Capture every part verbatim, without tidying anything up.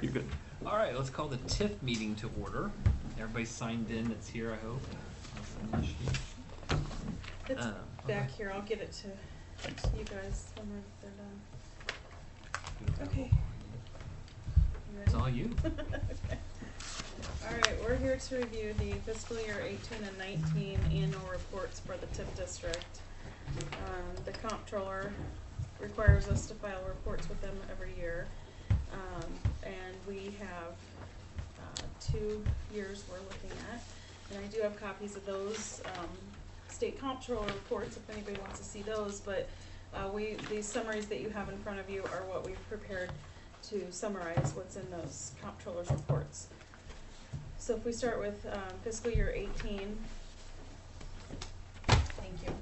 You're good. All right, let's call the T I F meeting to order. Everybody signed in that's here, I hope. I'll send you a sheet. It's Um, back okay. here, I'll get it to you guys when they're done. Okay. You ready? It's all you. Okay. Alright, we're here to review the fiscal year eighteen and nineteen annual reports for the T I F district. Um, the comptroller requires us to file reports with them every year. Um, and we have uh, two years we're looking at. And I do have copies of those um, state comptroller reports if anybody wants to see those. But uh, we these summaries that you have in front of you are what we've prepared to summarize what's in those comptroller's reports. So if we start with um, fiscal year eighteen. Thank you.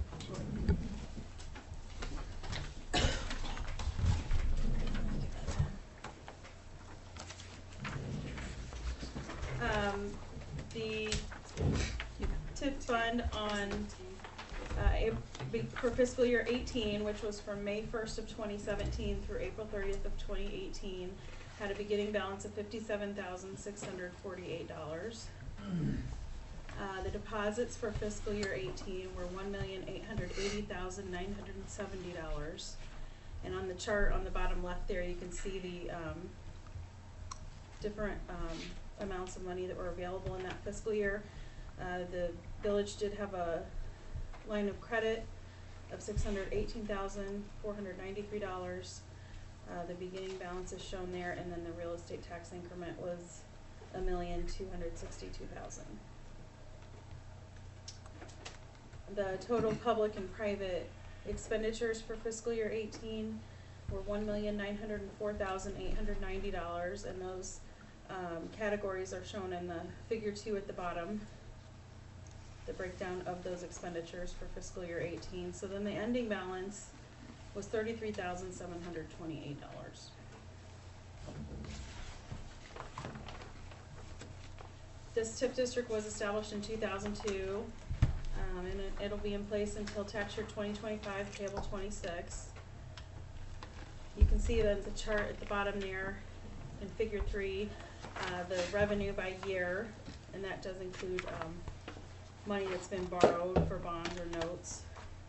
Um, the T I F fund on uh, for fiscal year eighteen, which was from May first of twenty seventeen through April thirtieth of twenty eighteen, had a beginning balance of fifty-seven thousand six hundred forty-eight dollars. Uh, the deposits for fiscal year eighteen were one million eight hundred eighty thousand nine hundred seventy dollars. And on the chart on the bottom left there, you can see the um, different um, amounts of money that were available in that fiscal year. Uh, the village did have a line of credit of six hundred eighteen thousand four hundred ninety-three dollars. Uh, the beginning balance is shown there, and then the real estate tax increment was a million two hundred sixty-two thousand. The total public and private expenditures for fiscal year eighteen were one million nine hundred four thousand eight hundred ninety dollars, and those um, categories are shown in the figure two at the bottom. The breakdown of those expenditures for fiscal year eighteen. So then the ending balance was thirty-three thousand seven hundred twenty-eight dollars. This T I F district was established in two thousand two, um, and it, it'll be in place until tax year twenty twenty-five, payable twenty-six. You can see that the chart at the bottom there in figure three, uh, the revenue by year, and that does include um, money that's been borrowed for bonds or notes.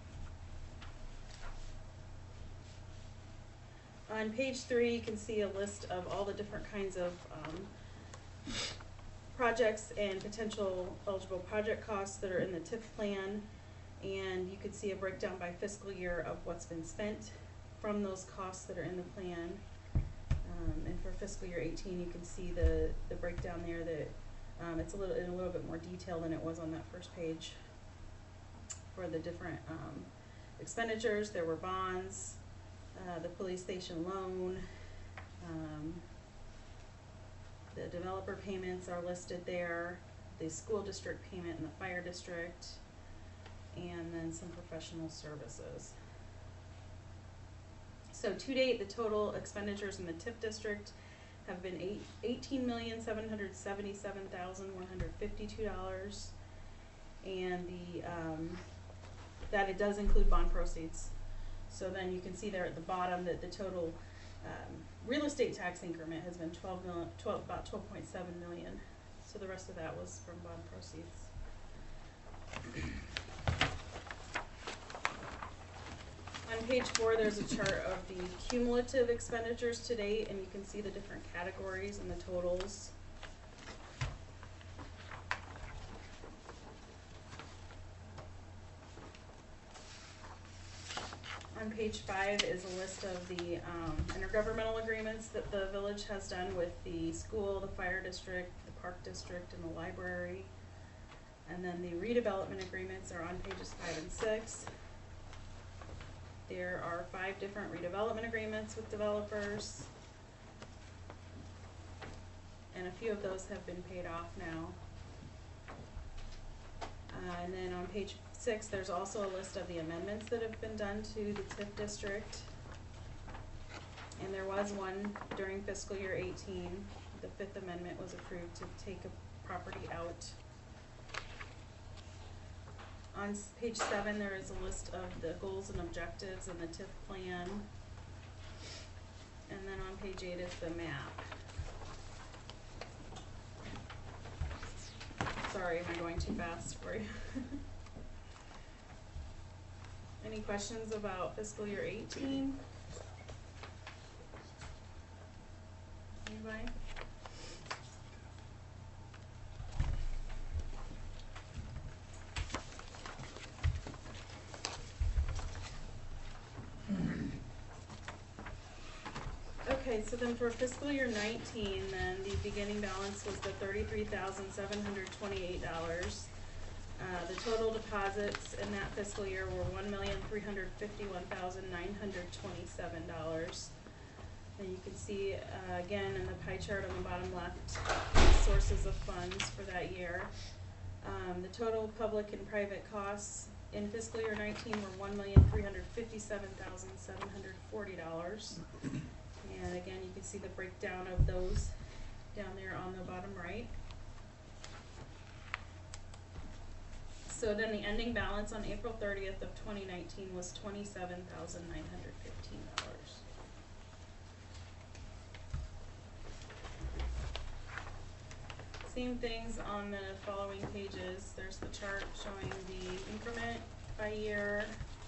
On page three, you can see a list of all the different kinds of um, projects and potential eligible project costs that are in the T I F plan. And you can see a breakdown by fiscal year of what's been spent from those costs that are in the plan. Um, and for fiscal year eighteen, you can see the, the breakdown there that um, it's a little in a little bit more detail than it was on that first page. For the different um, expenditures, there were bonds, Uh, the police station loan, um, the developer payments are listed there, the school district payment and the fire district, and then some professional services. So to date, the total expenditures in the T I F district have been eight, eighteen million seven hundred seventy-seven thousand one hundred fifty-two dollars, and the um, that it does include bond proceeds. So then you can see there at the bottom that the total um, real estate tax increment has been twelve million, twelve, about twelve point seven million. So the rest of that was from bond proceeds. On page four, there's a chart of the cumulative expenditures to date, and you can see the different categories and the totals. On page five is a list of the um, intergovernmental agreements that the village has done with the school, the fire district, the park district, and the library. And then the redevelopment agreements are on pages five and six. There are five different redevelopment agreements with developers. And a few of those have been paid off now. Uh, and then on page six, there's also a list of the amendments that have been done to the T I F district. And there was one during fiscal year eighteen. The fifth amendment was approved to take a property out. On page seven, there is a list of the goals and objectives in the T I F plan. And then on page eight is the map. Sorry, am I going too fast for you? Any questions about fiscal year eighteen? Anybody? Okay, so then for fiscal year nineteen, then the beginning balance was the thirty-three thousand seven hundred twenty-eight dollars. Uh, the total deposits in that fiscal year were one million three hundred fifty-one thousand nine hundred twenty-seven dollars. And you can see, uh, again, in the pie chart on the bottom left, sources of funds for that year. Um, the total public and private costs in fiscal year nineteen were one million three hundred fifty-seven thousand seven hundred forty dollars. And again, you can see the breakdown of those down there on the bottom right. So then the ending balance on April thirtieth of twenty nineteen was twenty-seven thousand nine hundred fifteen dollars. Same things on the following pages. There's the chart showing the increment by year.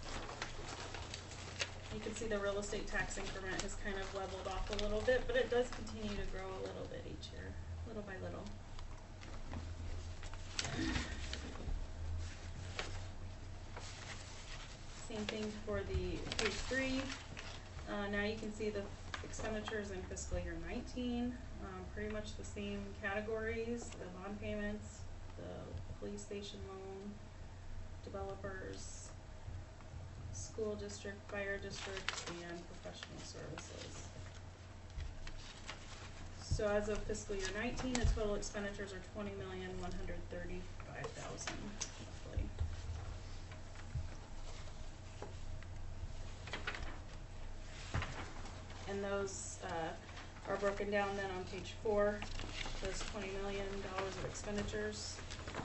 You can see the real estate tax increment has kind of leveled off a little bit, but it does continue to grow a little bit each year, little by little. Same thing for the page three. Uh, now you can see the expenditures in fiscal year nineteen, um, pretty much the same categories: the bond payments, the police station loan, developers, school district, fire district, and professional services. So as of fiscal year nineteen, the total expenditures are twenty million one hundred thirty-five thousand roughly. And those uh, are broken down then on page four, those twenty million dollars of expenditures.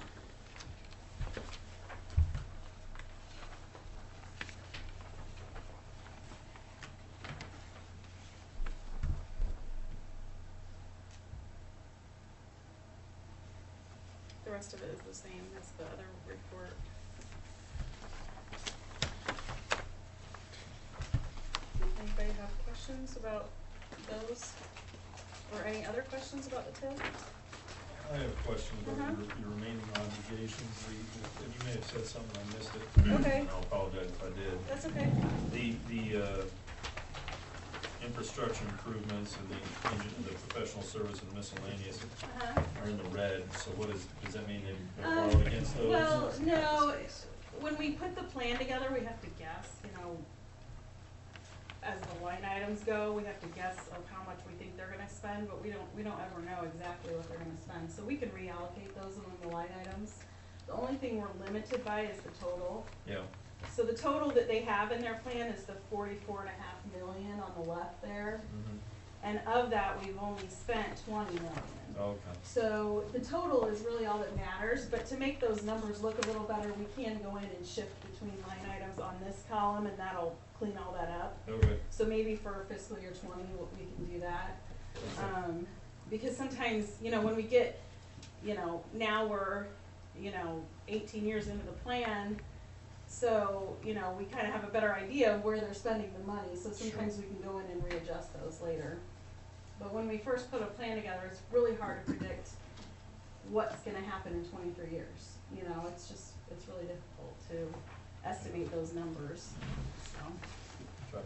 The rest of it is the same as the other report. Anybody have questions about those? Or any other questions about the T I F? I have a question about Uh-huh. your, your remaining obligations. The- And you may have said something, I missed it. Okay. And I'll apologize if I did. That's okay. The, the, uh, infrastructure improvements and the, engine- the professional service and miscellaneous Uh-huh. are in the red, so what is, does that mean they've they're Um, borrowed against those? Well, no, when we put the plan together, we have to guess, you know, as the line items go, we have to guess of how much we think they're gonna spend, but we don't, we don't ever know exactly what they're gonna spend, so we can reallocate those among the line items. The only thing we're limited by is the total. Yeah, So the total that they have in their plan is the forty-four and a half million on the left there, mhm, and of that, we've only spent twenty million. okay, So the total is really all that matters, but to make those numbers look a little better, we can go in and shift between line items on this column, and that'll clean all that up. okay, So maybe for fiscal year twenty, we can do that. Um, because sometimes, you know, when we get, you know, now we're, you know, eighteen years into the plan, so, you know, we kinda have a better idea of where they're spending the money, so sometimes we can go in and readjust those later. But when we first put a plan together, it's really hard to predict what's gonna happen in twenty-three years. You know, it's just, it's really difficult to estimate those numbers, so. Right.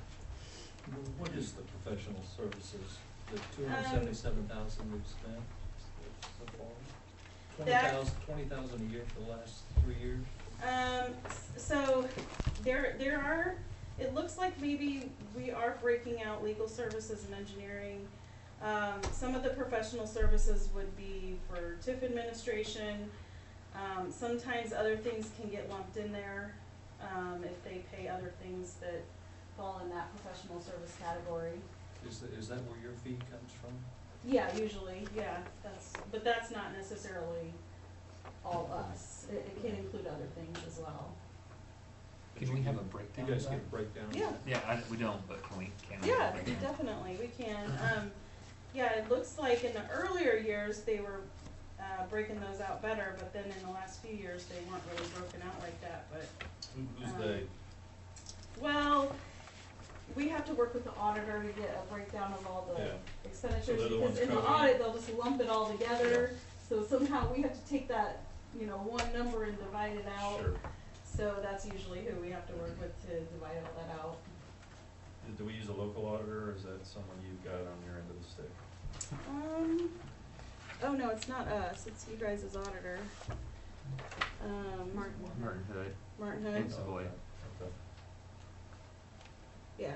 What is the professional services, the two Um, hundred seventy-seven thousand we've spent so far? Twenty That- thousand, twenty thousand a year for the last three years? Um, s- so, there, there are, it looks like maybe we are breaking out legal services and engineering. Um, some of the professional services would be for T I F administration. Um, sometimes other things can get lumped in there, um, if they pay other things that fall in that professional service category. Is, tha- is that where your fee comes from? Yeah, usually, yeah, that's, but that's not necessarily all us. It, it can include other things as well. Can we have a You breakdown guys of get that? a breakdown? of Yeah. that? Yeah, I, we don't, but can we, can we? have a Yeah, breakdown? definitely, we can. Um, yeah, it looks like in the earlier years, they were uh, breaking those out better, but then in the last few years, they weren't really broken out like that, but, Who, who's Um, they? well, we have to work with the auditor to get a breakdown of all the Yeah. expenditures, So they're the because ones in the coding it. audit, they'll just lump it all together. So somehow we have to take that, you know, one number and divide it out. Sure. So that's usually who we have to work with to divide all that out. Do we use a local auditor, or is that someone you've got on your end of the stick? Um, oh no, it's not us, it's you guys as auditor. Um, Martin Hood. Martin And Hood, Savoy. Okay. Okay. yeah.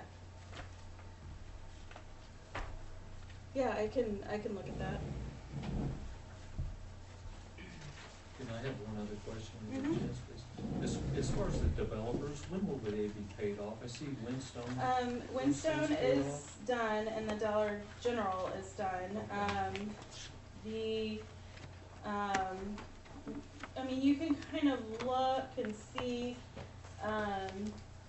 Yeah, I can, I can look at that. Can I have one other question? Mhm. Yes, please. As, as far as the developers, when will they be paid off? I see Windstone. Um, Windstone Windstone's is paid off? done and the Dollar General is done. Um, the, um, I mean, you can kind of look and see, um,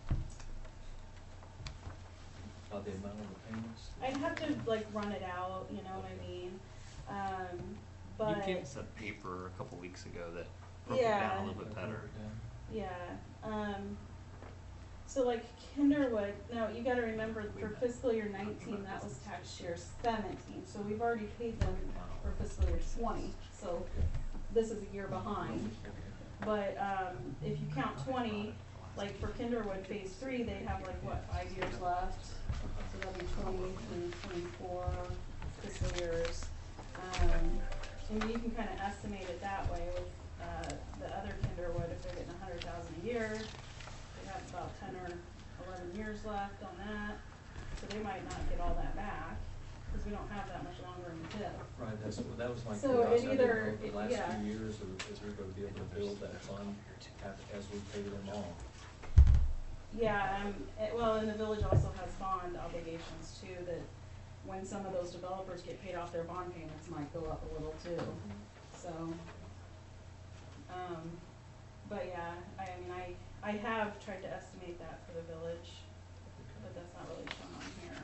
Uh, the amount of the payments? I'd have to like run it out, you know what I mean? Um, but, You gave us a paper a couple weeks ago that broke it Yeah. down a little bit better. yeah, um, so like Kinderwood, no, you gotta remember for fiscal year nineteen, that was tax year seventeen, so we've already paid them for fiscal year twenty, so this is a year behind. But, um, if you count twenty, like for Kinderwood phase three, they have like, what, five years left? So that'll be twenty, twenty, twenty-four fiscal years. Um, and you can kinda estimate it that way with, uh, the other Kinderwood, if they're getting a hundred thousand a year, they have about ten or eleven years left on that. So they might not get all that back, cause we don't have that much longer in the TIF. Right, that's, that was my So it curiosity. I didn't either- know if it- the last yeah. few years, is is we gonna be able to build that fund as, as we pay them off? Yeah, um, it, well, and the village also has bond obligations too, that when some of those developers get paid off, their bond payments might go up a little too, so. Um, but yeah, I, I mean, I, I have tried to estimate that for the village, but that's not really shown on here.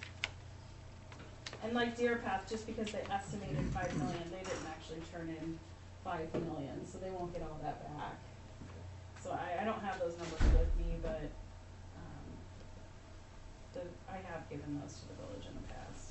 And like Deer Path, just because they estimated five million, they didn't actually turn in five million, so they won't get all that back. So I, I don't have those numbers with me, but, um, the, I have given those to the village in the past.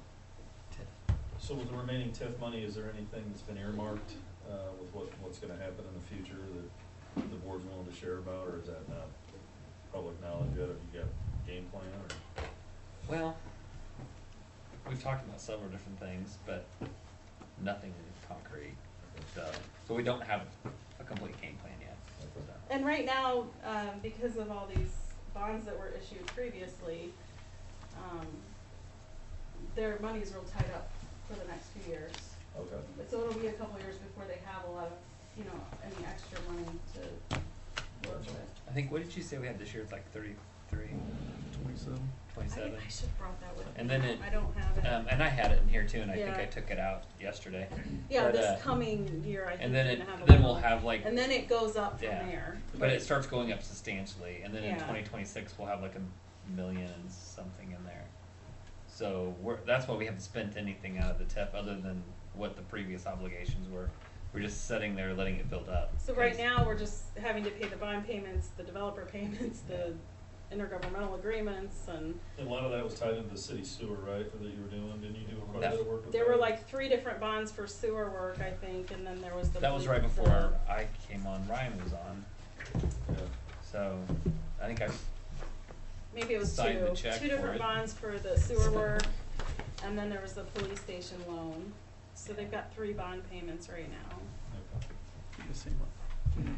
So with the remaining TIF money, is there anything that's been earmarked, uh, with what, what's gonna happen in the future that the board's willing to share about, or is that not public knowledge yet? Have you got a game plan, or? Well, we've talked about several different things, but nothing concrete. So, so we don't have a complete game plan yet. So. And right now, um, because of all these bonds that were issued previously, um, their money's real tied up for the next few years. Okay. But so it'll be a couple years before they have a lot of, you know, any extra money to work with. I think, what did you say we had this year? It's like thirty-three, Twenty-seven. twenty-seven. I, I should've brought that with me. And then it- I don't have it. Um, and I had it in here too, and I think Yeah. I took it out yesterday. Yeah, but, this uh, coming year, I think And we're then gonna it, have a then we'll little- have like, And then it goes up from yeah, there. but it starts going up substantially, and then in Yeah. twenty twenty-six, we'll have like a million and something in there. So we're, that's why we haven't spent anything out of the T E P other than what the previous obligations were. We're just sitting there letting it build up. So right 'cause- now, we're just having to pay the bond payments, the developer payments, the intergovernmental agreements, and And a lot of that was tied into the city sewer, right, that you were doing? Didn't you do quite a That- bit of work with that? there were like three different bonds for sewer work, I think, and then there was the. That was poli- right the- before I came on, Ryan was on, Yeah. so I think I, Maybe it was signed the two, check two for different it. bonds for the sewer work, and then there was the police station loan. So they've got three bond payments right now. Okay. The same one.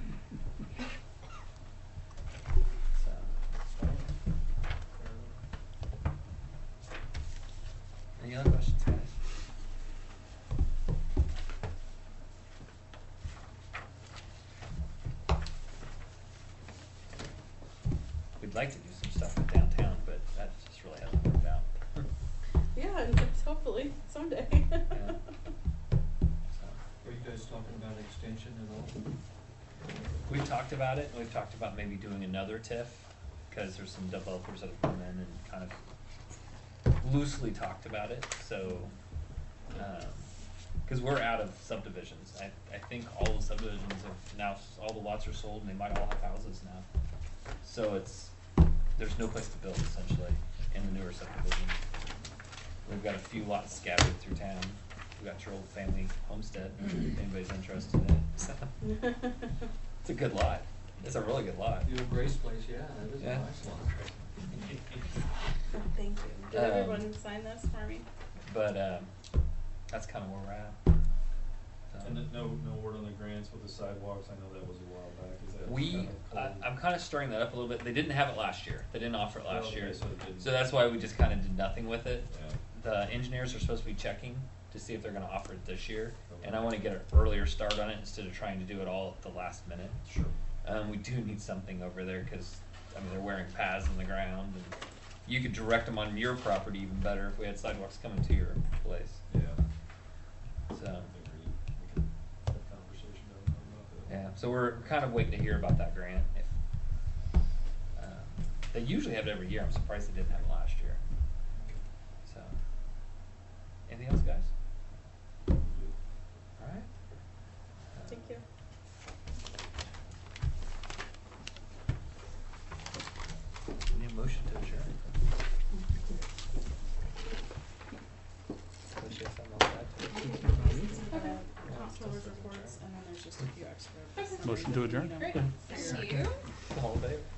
so. Any other questions, guys? We'd like to do some stuff with downtown, but that just really hasn't worked out. Yeah, and it's hopefully someday. Yeah. So, Are you guys talking about extension at all? we've talked about it, and we've talked about maybe doing another T I F, cause there's some developers that have come in and kind of loosely talked about it, so, um, cause we're out of subdivisions. I, I think all the subdivisions have now, s- all the lots are sold and they might all have houses now. So it's, there's no place to build essentially in the newer subdivisions. We've got a few lots scattered through town. We've got your old family homestead, if anybody's interested in it, so. It's a good lot. It's a really good lot. You have Grace Place, yeah, that is a Yeah. nice lot. Thank you. Did Um, everyone sign this for me? But, um, that's kinda where we're at. So- And then no, no word on the grants with the sidewalks, I know that was a while back, is that We, kind of I, cold? I'm kinda stirring that up a little bit. They didn't have it last year. They didn't offer it last Okay, year. so it didn't- So that's why we just kinda did nothing with it. Yeah. The engineers are supposed to be checking to see if they're gonna offer it this year. And I Okay. wanna get an earlier start on it instead of trying to do it all at the last minute. Sure. Um, we do need something over there, cause, I mean, they're wearing paths in the ground and you could direct them on your property even better if we had sidewalks coming to your place, Yeah. so. I think we, we can have a conversation down about that. Yeah, so we're we're kind of waiting to hear about that grant. If, um, they usually have it every year. I'm surprised they didn't have it last year. So, anything else, guys? All right. Uh, Thank you. Need a motion to adjourn. Unless you have something else to add to it. Uh, Comptroller's reports, and then there's just a few extra. Motion to adjourn? Great. All in favor?